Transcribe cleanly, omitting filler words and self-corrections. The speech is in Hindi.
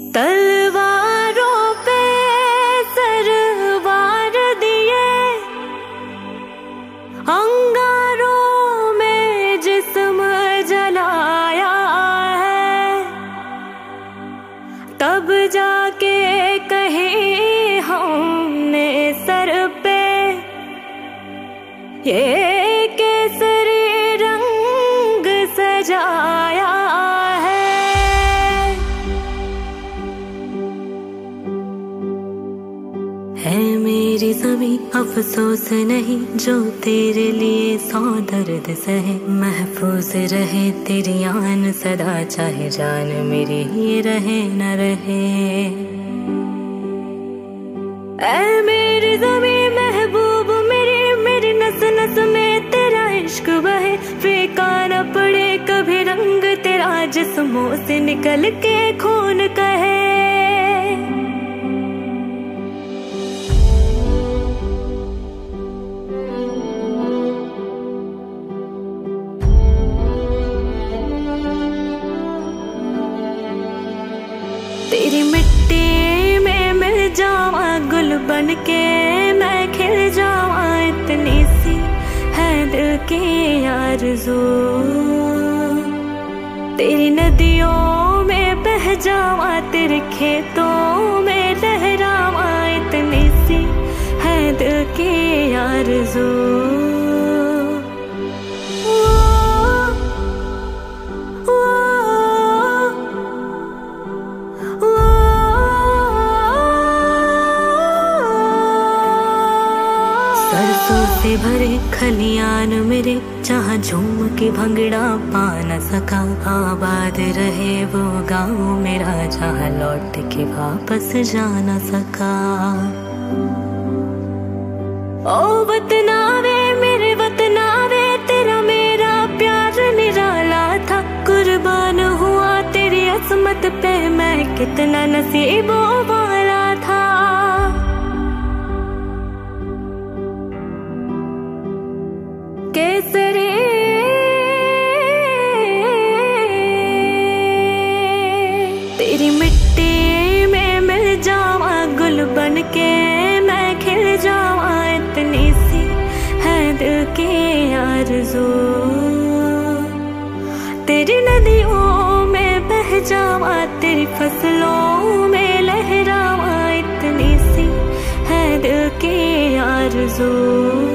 तलवारों पे सरवार दिए, अंगारों में जिस्म जलाया है, तब जाके कहीं हमने सर पे ये केसरी रंग सजाया है। मेरी ज़मीं अफसोस नहीं जो तेरे लिए 100 दर्द सहे, महफूज रहे तेरी आन सदा, चाहे जान मेरी ही रहे न रहे। ऐ मेरी ज़मीं महबूब मेरी नस नस में तेरा इश्क बहे, फीका न पड़े कभी रंग तेरा, जिस्मों से निकल के खून कहे। तेरी मिट्टी में मिल जावा गुल बन के मैं खिल जावा, इतनी सी है दिल की आरज़ू। तेरी नदियों में बह जावा, तेरे खेतों में लहरावा, इतनी सी है दिल की आरज़ू। सरसों से भरे खलियान मेरे, जहाँ झूम के भंगड़ा पा न सका, आबाद रहे वो गाँव मेरा, जहाँ लौट के वापस जा न सका। ओ वतनावे मेरे वतनावे, तेरा मेरा प्यार निराला था, कुर्बान हुआ तेरी अजमत पे मैं, कितना नसीबों वाला था। केसरी तेरी मिट्टी में मिल जावा गुल बन के मैं खिल जावा, इतनी सी है दिल की आरज़ू। तेरी नदियों में बह जावा, तेरी फसलों में लहरावा, इतनी सी है दिल की आरज़ू।